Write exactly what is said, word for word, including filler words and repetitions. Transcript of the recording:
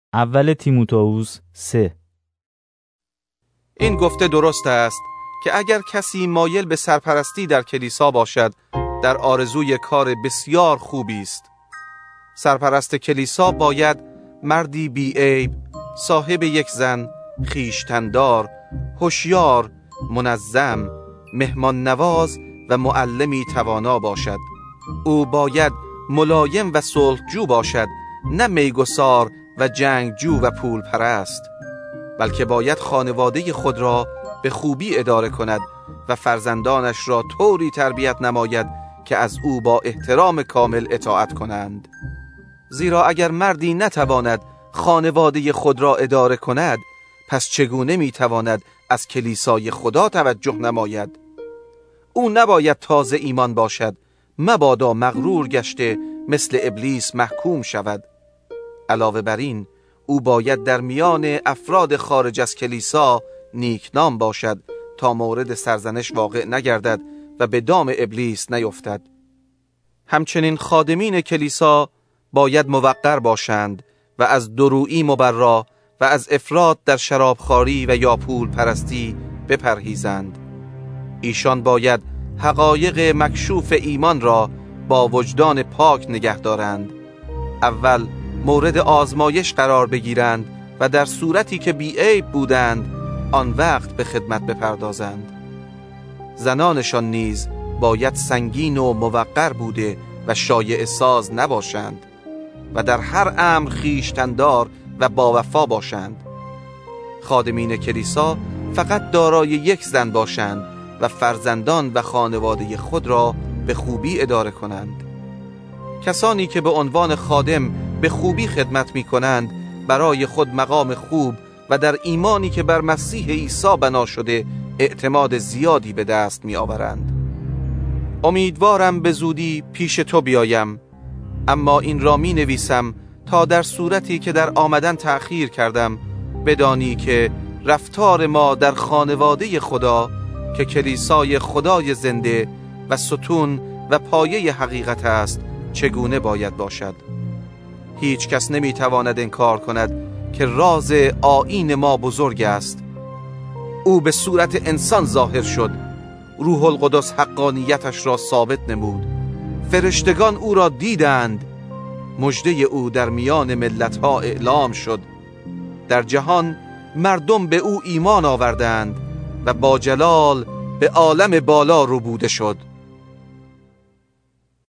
اول تیموتائوس سه. این گفته درست است که اگر کسی مایل به سرپرستی در کلیسا باشد، در آرزوی کار بسیار خوبی است. سرپرست کلیسا باید مردی بی‌عیب، صاحب یک زن، خویشتن‌دار، هوشیار، منظم، مهمان نواز و معلمی توانا باشد. او باید ملایم و صلحجو باشد، نه میگسار و جنگجو و پول پرست، بلکه باید خانواده خود را به خوبی اداره کند و فرزندانش را طوری تربیت نماید که از او با احترام کامل اطاعت کنند. زیرا اگر مردی نتواند خانواده خود را اداره کند، پس چگونه میتواند از کلیسای خدا توجه نماید؟ او نباید تازه ایمان باشد، مبادا مغرور گشته مثل ابلیس محکوم شود. علاوه بر این، او باید در میان افراد خارج از کلیسا نیکنام باشد تا مورد سرزنش واقع نگردد و به دام ابلیس نیفتد. همچنین خادمین کلیسا باید موقر باشند و از درویی مبرا و از افراط در شرابخواری و یا پول پرستی بپرهیزند. ایشان باید حقایق مکشوف ایمان را با وجدان پاک نگه دارند. اول مورد آزمایش قرار بگیرند و در صورتی که بی‌عیب بودند آن وقت به خدمت بپردازند. زنانشان نیز باید سنگین و موقر بوده و شایعه ساز نباشند و در هر امر خویشتن‌دار و باوفا باشند. خادمین کلیسا فقط دارای یک زن باشند و فرزندان و خانواده خود را به خوبی اداره کنند. کسانی که به عنوان خادم به خوبی خدمت می کنند برای خود مقام خوب و در ایمانی که بر مسیح عیسی بنا شده اعتماد زیادی به دست می آورند. امیدوارم به زودی پیش تو بیایم، اما این را می نویسم تا در صورتی که در آمدن تأخیر کردم بدانی که رفتار ما در خانواده خدا که کلیسای خدای زنده و ستون و پایه حقیقت است چگونه باید باشد. هیچ کس نمی تواند انکار کند که راز آیین ما بزرگ است. او به صورت انسان ظاهر شد، روح القدس حقانیتش را ثابت نمود، فرشتگان او را دیدند، مژده او در میان ملت‌ها اعلام شد، در جهان مردم به او ایمان آوردند و با جلال به عالم بالا ربوده شد.